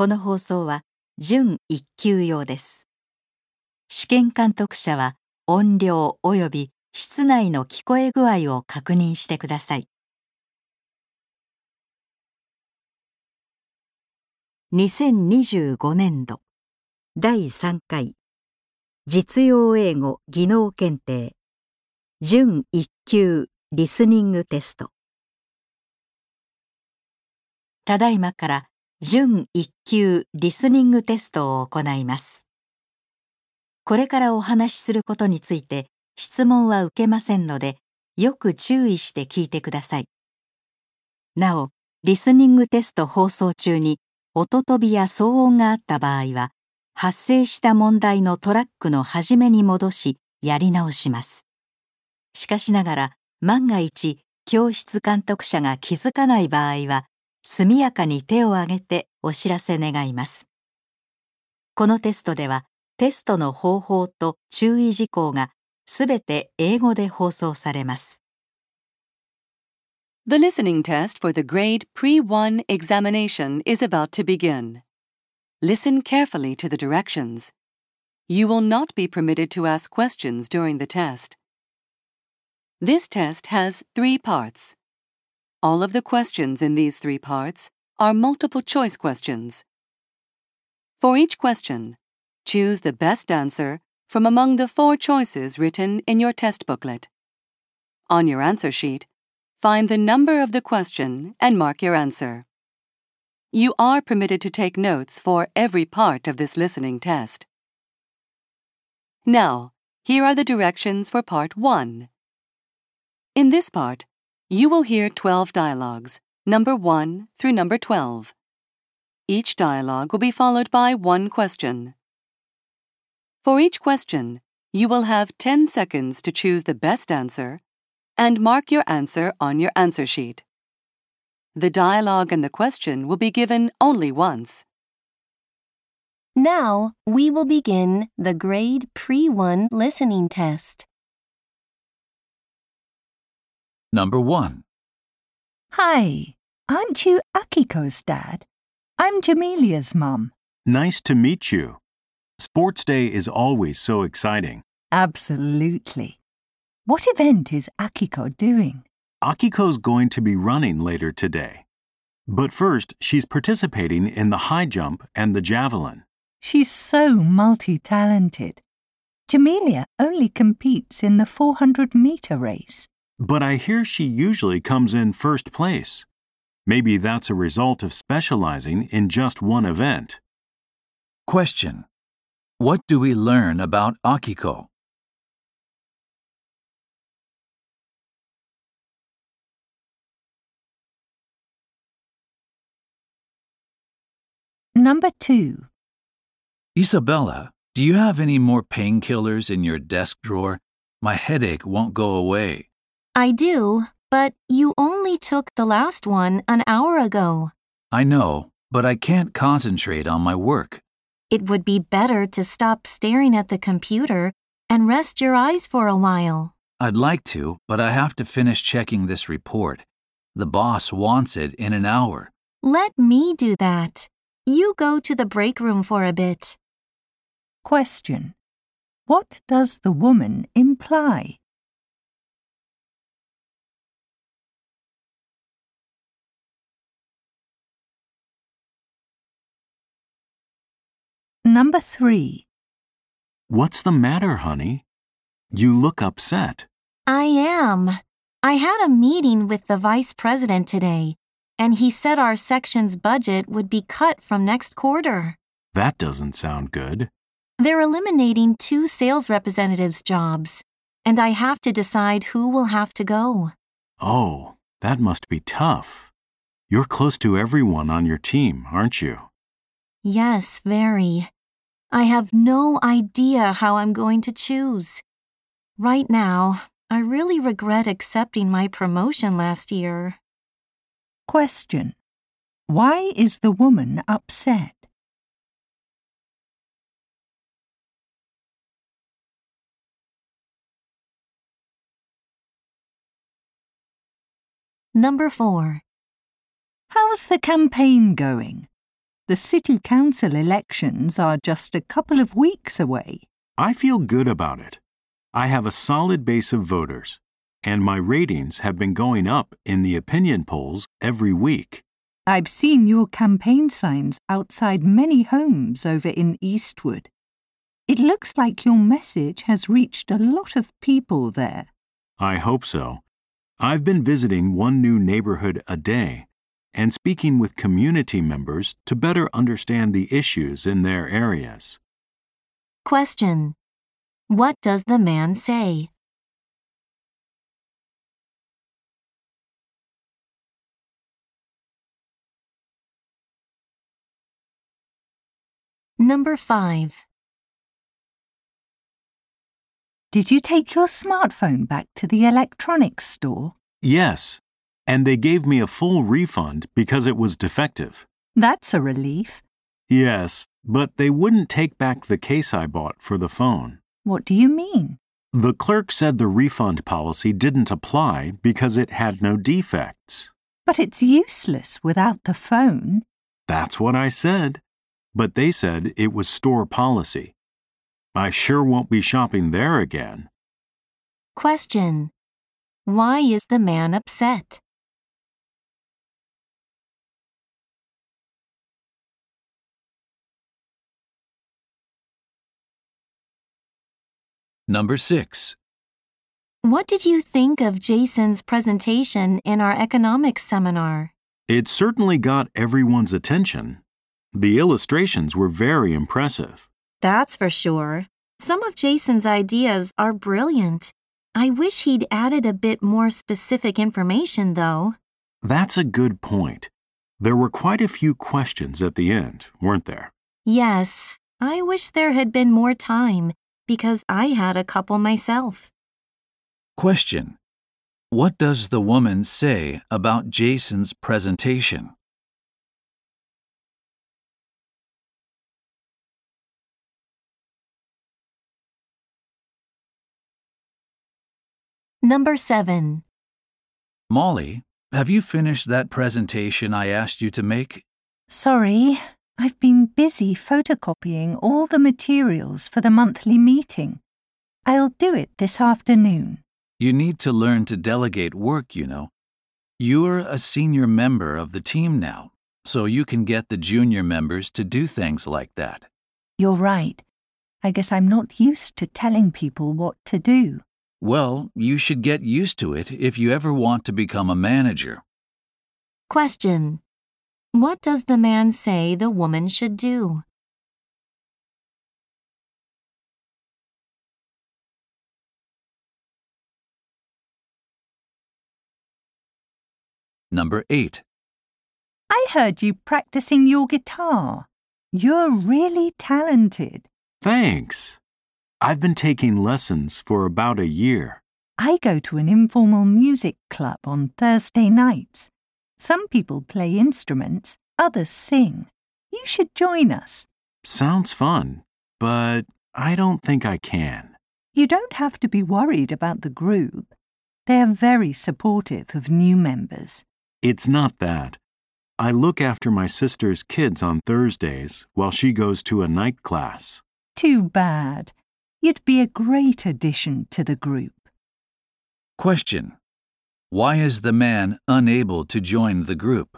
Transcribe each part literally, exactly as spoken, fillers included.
この放送は準一級用です。試験監督者は音量および室内の聞こえ具合を確認してください。にせんにじゅうごねんどだいさんかい実用英語技能検定準一級リスニングテスト。ただいまから準一級リスニングテストを行います。これからお話しすることについて質問は受けませんので、よく注意して聞いてください。なお、リスニングテスト放送中に音飛びや騒音があった場合は、発生した問題のトラックの始めに戻し、やり直します。しかしながら、万が一、教室監督者が気づかない場合は、速やかに手を挙げてお知らせ願います。このテストでは、テストの方法と注意事項がすべて英語で放送されます。 The listening test for the grade Pre one examination is about to begin. Listen carefully to the directions. You will not be permitted to ask questions during the test. This test has three parts. All of the questions in these three parts are multiple choice questions. For each question, choose the best answer from among the four choices written in your test booklet. On your answer sheet, find the number of the question and mark your answer. You are permitted to take notes for every part of this listening test. Now, here are the directions for Part one. In this part, you will hear twelve dialogues, number one through number twelve. Each dialogue will be followed by one question. For each question, you will have ten seconds to choose the best answer and mark your answer on your answer sheet. The dialogue and the question will be given only once. Now, we will begin the grade Pre one listening test. Number one. Hi, aren't you Akiko's dad? I'm Jamilia's mum. Nice to meet you. Sports Day is always so exciting. Absolutely. What event is Akiko doing? Akiko's going to be running later today. But first, she's participating in the high jump and the javelin. She's so multi-talented. Jamilia only competes in the four hundred meter race. But I hear she usually comes in first place. Maybe that's a result of specializing in just one event. Question. What do we learn about Akiko? Number two. Isabella, do you have any more painkillers in your desk drawer? My headache won't go away. I do, but you only took the last one an hour ago. I know, but I can't concentrate on my work. It would be better to stop staring at the computer and rest your eyes for a while. I'd like to, but I have to finish checking this report. The boss wants it in an hour. Let me do that. You go to the break room for a bit. Question. What does the woman imply? Number three. What's the matter, honey? You look upset. I am. I had a meeting with the vice president today, and he said our section's budget would be cut from next quarter. That doesn't sound good. They're eliminating two sales representatives' jobs, and I have to decide who will have to go. Oh, that must be tough. You're close to everyone on your team, aren't you? Yes, very. I have no idea how I'm going to choose. Right now, I really regret accepting my promotion last year. Question. Why is the woman upset? Number four. How's the campaign going? The city council elections are just a couple of weeks away. I feel good about it. I have a solid base of voters, and my ratings have been going up in the opinion polls every week. I've seen your campaign signs outside many homes over in Eastwood. It looks like your message has reached a lot of people there. I hope so. I've been visiting one new neighborhood a day and speaking with community members to better understand the issues in their areas. Question. What does the man say? Number five. Did you take your smartphone back to the electronics store? Yes, and they gave me a full refund because it was defective. That's a relief. Yes, but they wouldn't take back the case I bought for the phone. What do you mean? The clerk said the refund policy didn't apply because it had no defects. But it's useless without the phone. That's what I said, but they said it was store policy. I sure won't be shopping there again. Question. Why is the man upset? Number six. What did you think of Jason's presentation in our economics seminar? It certainly got everyone's attention. The illustrations were very impressive. That's for sure. Some of Jason's ideas are brilliant. I wish he'd added a bit more specific information, though. That's a good point. There were quite a few questions at the end, weren't there? Yes, I wish there had been more time, because I had a couple myself. Question. What does the woman say about Jason's presentation? Number seven. Molly, have you finished that presentation I asked you to make? Sorry, I've been busy photocopying all the materials for the monthly meeting. I'll do it this afternoon. You need to learn to delegate work, you know. You're a senior member of the team now, so you can get the junior members to do things like that. You're right. I guess I'm not used to telling people what to do. Well, you should get used to it if you ever want to become a manager. Question. What does the man say the woman should do? Number eight. I heard you practicing your guitar. You're really talented. Thanks. I've been taking lessons for about a year. I go to an informal music club on Thursday nights. Some people play instruments, others sing. You should join us. Sounds fun, but I don't think I can. You don't have to be worried about the group. They're very supportive of new members. It's not that. I look after my sister's kids on Thursdays while she goes to a night class. Too bad. You'd be a great addition to the group. Question. Why is the man unable to join the group?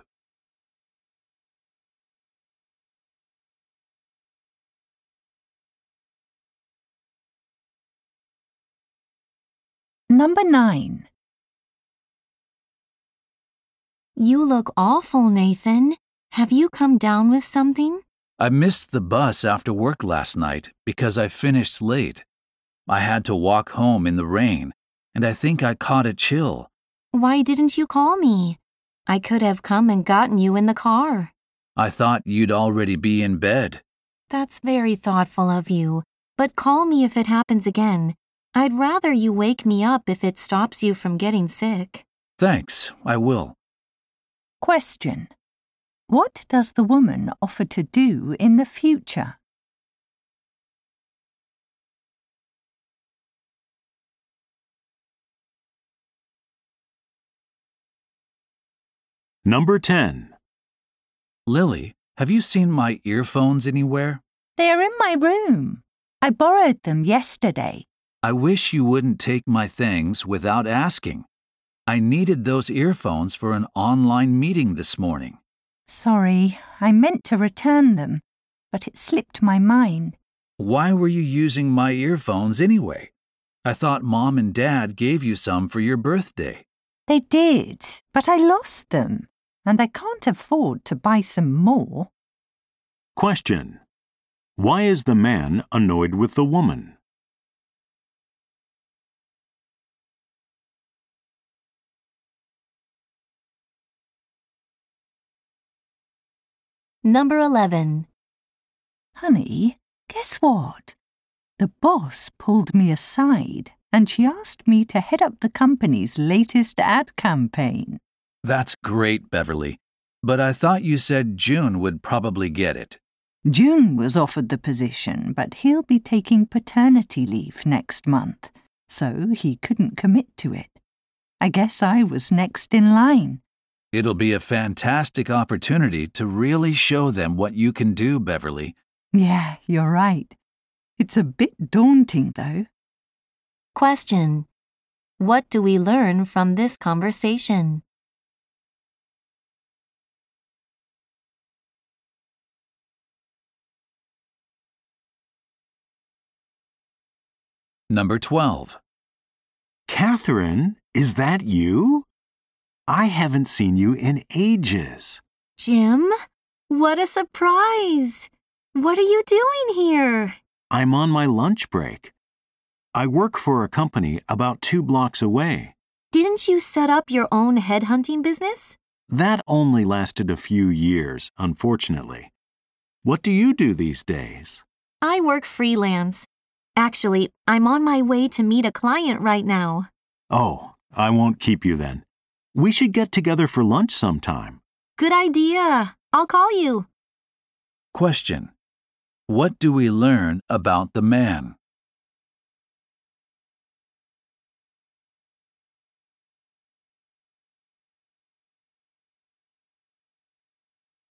Number nine. You look awful, Nathan. Have you come down with something? I missed the bus after work last night because I finished late. I had to walk home in the rain, and I think I caught a chill. Why didn't you call me? I could have come and gotten you in the car. I thought you'd already be in bed. That's very thoughtful of you, but call me if it happens again. I'd rather you wake me up if it stops you from getting sick. Thanks, I will. Question. What does the woman offer to do in the future? Number ten. Lily, Have you seen my earphones anywhere? They're in my room. I borrowed them yesterday. I wish you wouldn't take my things without asking. I needed those earphones for an online meeting this morning. Sorry, I meant to return them, but it slipped my mind. Why were you using my earphones anyway? I thought Mom and Dad gave you some for your birthday. They did, but I lost them, and I can't afford to buy some more. Question. Why is the man annoyed with the woman? Number eleven. Honey, guess what? The boss pulled me aside and she asked me to head up the company's latest ad campaign. That's great, Beverly. But I thought you said June would probably get it. June was offered the position, but he'll be taking paternity leave next month, so he couldn't commit to it. I guess I was next in line. It'll be a fantastic opportunity to really show them what you can do, Beverly. Yeah, you're right. It's a bit daunting, though. Question. What do we learn from this conversation? Number twelve. Catherine, is that you? I haven't seen you in ages. Jim, what a surprise! What are you doing here? I'm on my lunch break. I work for a company about two blocks away. Didn't you set up your own headhunting business? That only lasted a few years, unfortunately. What do you do these days? I work freelance. Actually, I'm on my way to meet a client right now. Oh, I won't keep you then. We should get together for lunch sometime. Good idea. I'll call you. Question. What do we learn about the man?